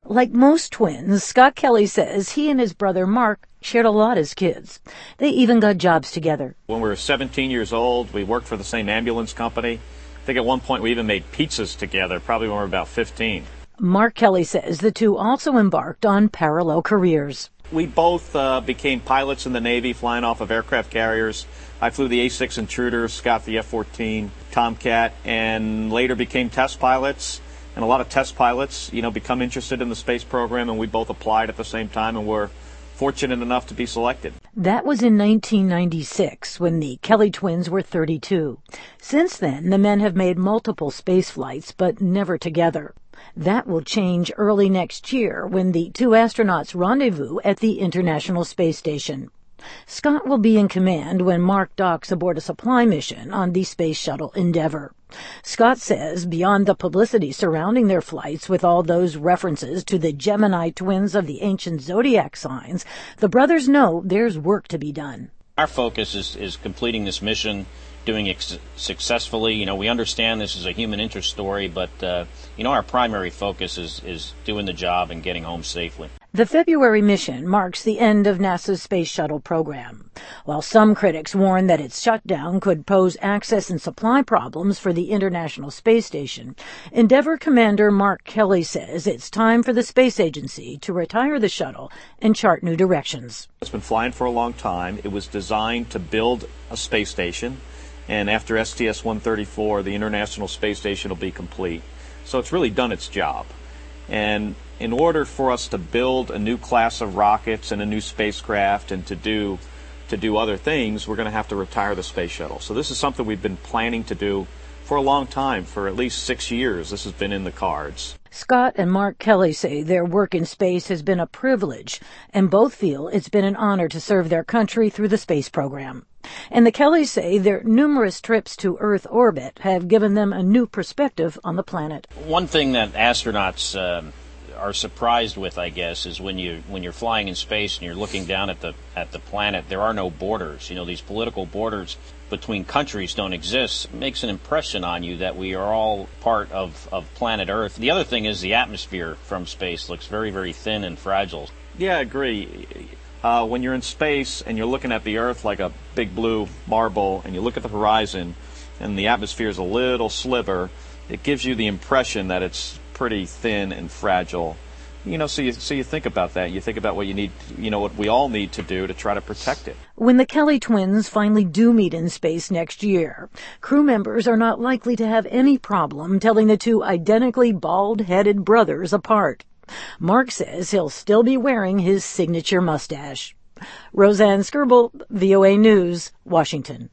Like most twins, Scott Kelly says he and his brother Mark shared a lot as kids. They even got jobs together. When we were 17 years old, we worked for the same ambulance company. I think at one point we even made pizzas together, probably when we were about 15. Mark Kelly says the two also embarked on parallel careers. We both became pilots in the Navy, flying off of aircraft carriers. I flew the A-6 Intruder, Scott the F-14 Tomcat, and later became test pilots. And a lot of test pilots, become interested in the space program, and we both applied at the same time and were fortunate enough to be selected. That was in 1996 when the Kelly twins were 32. Since then, the men have made multiple space flights, but never together. That will change early next year when the two astronauts rendezvous at the International Space Station. Scott will be in command when Mark docks aboard a supply mission on the Space Shuttle Endeavour. Scott says beyond the publicity surrounding their flights with all those references to the Gemini twins of the ancient zodiac signs, the brothers know there's work to be done. Our focus is completing this mission, doing it successfully. We understand this is a human interest story, but, our primary focus is doing the job and getting home safely. The February mission marks the end of NASA's Space Shuttle program. While some critics warn that its shutdown could pose access and supply problems for the International Space Station, Endeavour Commander Mark Kelly says it's time for the space agency to retire the shuttle and chart new directions. It's been flying for a long time. It was designed to build a space station, and after STS-134, the International Space Station will be complete. So it's really done its job. And in order for us to build a new class of rockets and a new spacecraft and to do other things, we're going to have to retire the space shuttle. So this is something we've been planning to do for a long time, for at least 6 years. This has been in the cards. Scott and Mark Kelly say their work in space has been a privilege, and both feel it's been an honor to serve their country through the space program. And the Kellys say their numerous trips to Earth orbit have given them a new perspective on the planet. One thing that astronauts are surprised with, I guess, is when you're flying in space and you're looking down at the planet, there are no borders. These political borders between countries don't exist. It makes an impression on you that we are all part of planet Earth. The other thing is the atmosphere from space looks very, very thin and fragile. Yeah, I agree. When you're in space and you're looking at the Earth like a big blue marble and you look at the horizon and the atmosphere is a little sliver, it gives you the impression that it's pretty thin and fragile. So you think about that. You think about what you need, what we all need to do to try to protect it. When the Kelly twins finally do meet in space next year, crew members are not likely to have any problem telling the two identically bald-headed brothers apart. Mark says he'll still be wearing his signature mustache. Roseanne Skirble, VOA News, Washington.